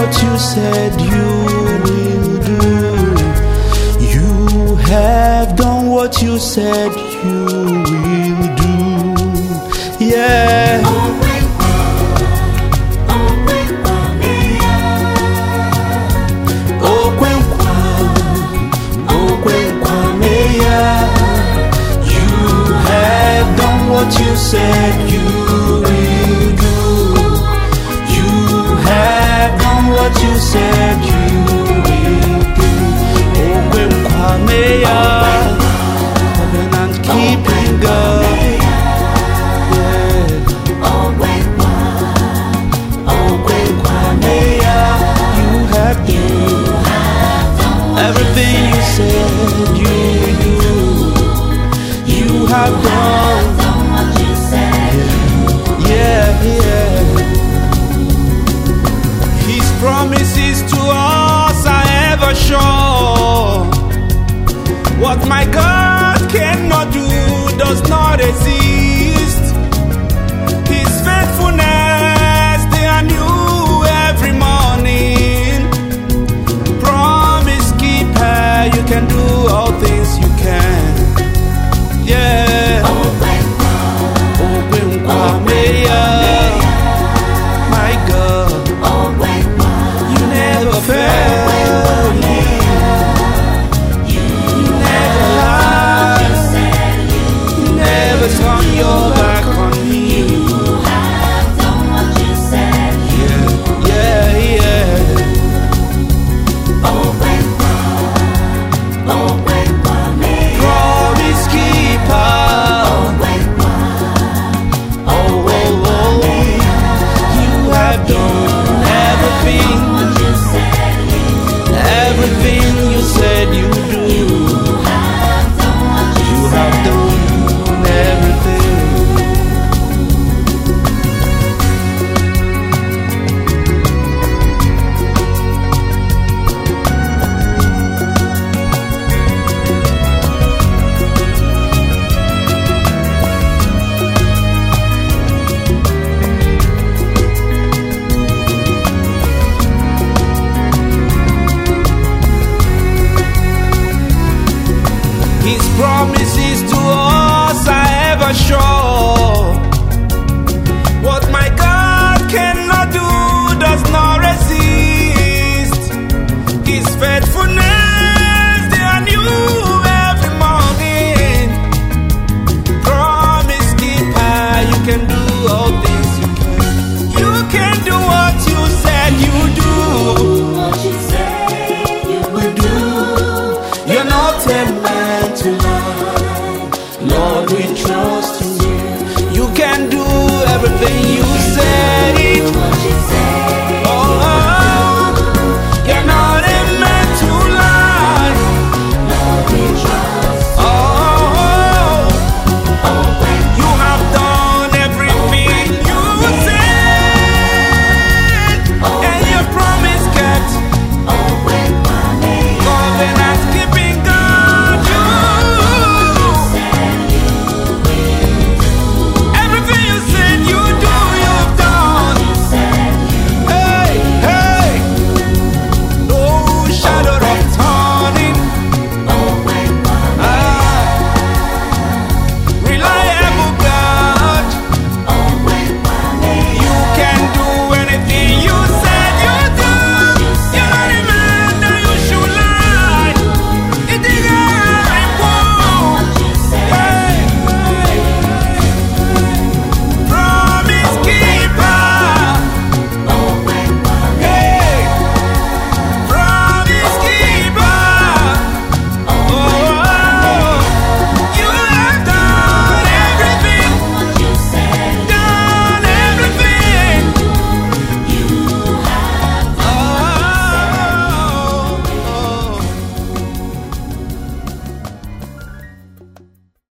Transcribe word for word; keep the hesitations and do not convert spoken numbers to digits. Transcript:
what you said you will do. You have done what you said you will do. Yeah. What you said you will do. You have done what you said you will do. Open Kwameya, covenant keeping God. Yeah. Open Kwameya, you have done everything you said you will do. You have done. Yeah, yeah. His promises to us are ever sure. What my God cannot do does not exist. His faithfulness, they are new every morning. Promise keeper, you can do all things you can. Yeah. Open Kwameya, my God, you never fail me. You never lie. You never turn your back on me. Yeah, yeah, yeah. Promise keeper. Everything you said you do, you have done everything. His promises to us are ever sure. What my God cannot do does not resist. His faithfulness, they are new every morning. Promise keeper, you can do all things you can. You can do what you said you do. What you say you will do. You're not a man to lie. Lord, we trust in you. You can do everything